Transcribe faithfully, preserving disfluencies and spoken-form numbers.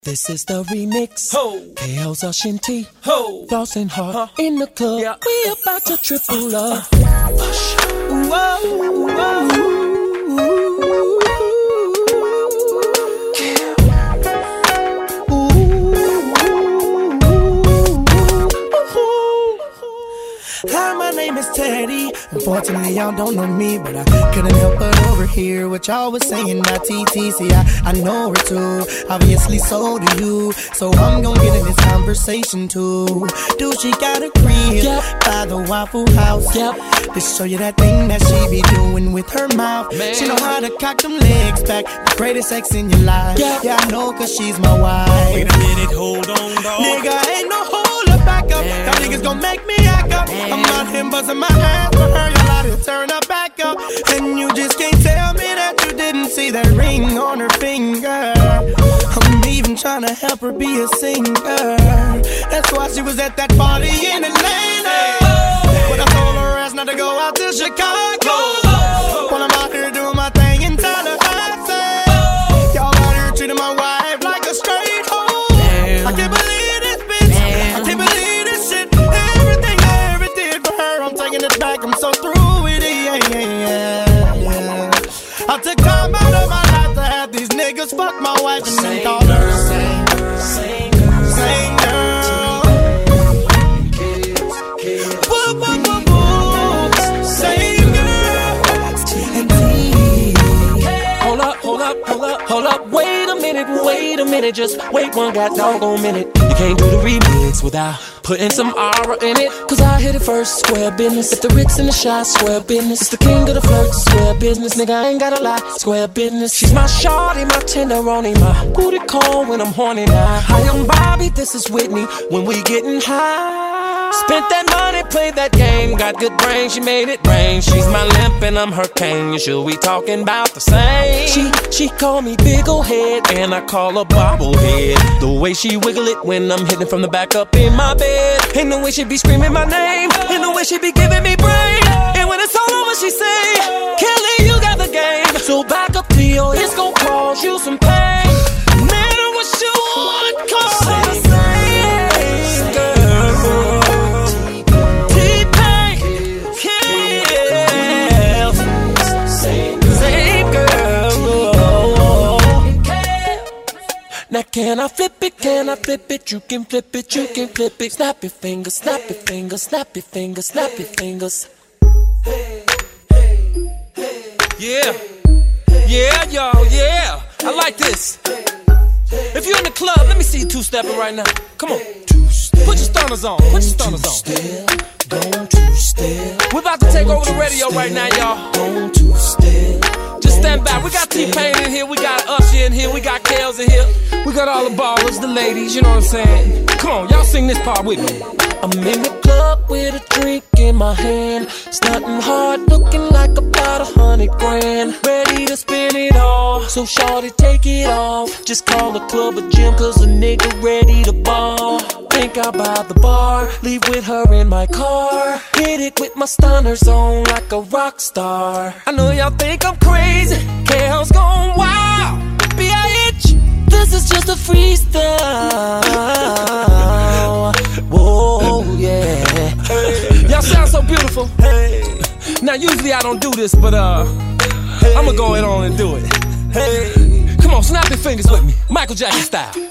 This is the remix. Ho! K L's a Shinty. Ho! Floss and Hart Huh? in the club. Yeah. We about to triple up. Whoa, whoa. Hi, my name is Teddy. Unfortunately, y'all don't know me, but I couldn't help but overhear what y'all was saying about T T. See, I, I know her too. Obviously, so do you. So I'm gonna get in this conversation too. Do she got a crib Yep. by the Waffle House? Yep. To show you that thing that she be doing with her mouth. Man. She know how to cock them legs back. The greatest sex in your life. Yep. Yeah, I know, cause she's my wife. Wait a minute, hold on, dog. Nigga, ain't no hold up, back up. Y'all niggas gon' make me act up. I'm out here bustin' my ass for her. Y'all out here turn her back up. And you just can't tell me that you didn't see that ring on her finger. I'm even trying to help her be a singer. That's why she was at that party in Atlanta. But I told her ass not to go out to Chicago. While I'm out here doing my thing in Tallahassee. Y'all out here treating my wife like a straight hoe. I can't believe this bitch. I can't believe this shit. Everything I ever did for her, I'm taking it back. I'm so through with it. Yeah, yeah, yeah, yeah. I took time out of my life to have these niggas fuck my wife and then call her same girl, same girl, same girl. Woo, woo, woo, woo. Same girl. And me. Hold up, hold up, hold up, hold up. Wait a minute, wait a minute. Just wait one god doggone minute. You can't do the remix without putting some aura in it. Cause I hit it first, square business. If the Ritz and the Shy, square business. It's the king of the flirt, square business. Nigga, I ain't gotta lie, square business. She's my shawty, my tenderoni, my booty call when I'm horny now. Hi, I'm Bobby, this is Whitney. When we getting high, spent that money, played that game. Got good brain, she made it rain. She's my limp and I'm her cane. You sure we talking about the same? She, she call me big ol' head and I call her bobblehead. The way she wiggle it when I'm hitting from the back up in my bed. Ain't no way she be screaming my name. Ain't no way she be giving me brain. And when it's all over she say, Kelly, you got the game. So back up to your, it's gon' cause you some pain. No matter what you want, cause her the same girl. T-Pain, Kells, same girl. Now can I flip it, can I flip it? You can flip it, you can flip it. Snap your fingers, snap your fingers, snap your fingers, snap your fingers. Yeah. Yeah, y'all, yeah. I like this. If you're in the club, let me see you two-stepping right now. Come on. Put your stunners on. Put your stunners on. Don't you step. We're about to take over the radio right now, y'all. Don't you step. Just stand back. We got T-Pain in here. We got Usher in here. We got Kells in here. We got all the ballers, the ladies. You know what I'm saying? Come on, y'all sing this part with me. I'm in the club with a drink in my hand. It's nothing hard, looking like about a hundred grand. Ready to spin it all, so shorty take it off. Just call the club a gym, cause a nigga ready to ball. Think I'll buy the bar, leave with her in my car. Hit it with my stunners on like a rock star. I know y'all think I'm crazy, Kells gone wild. B I H, this is just a freestyle. Whoa, yeah. Y'all sound so beautiful. Now, usually I don't do this, but uh, I'ma go ahead on and do it. Come on, snap your fingers with me, Michael Jackson style.